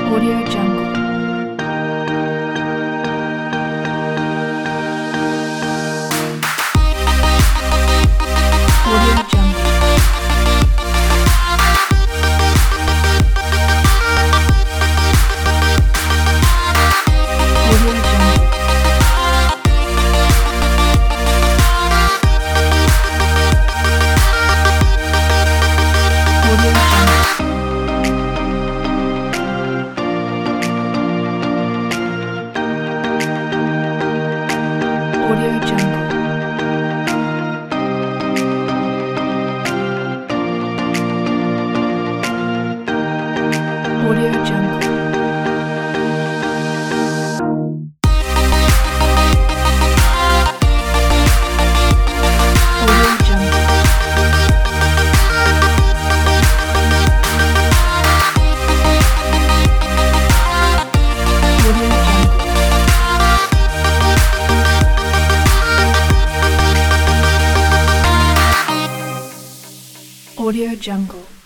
Audio Jungle. Audio Jungle. Audio Jungle. Audio Jungle. Audio Jungle. Audio Jungle. Audio Jungle. Audio Jungle. Audio Jungle.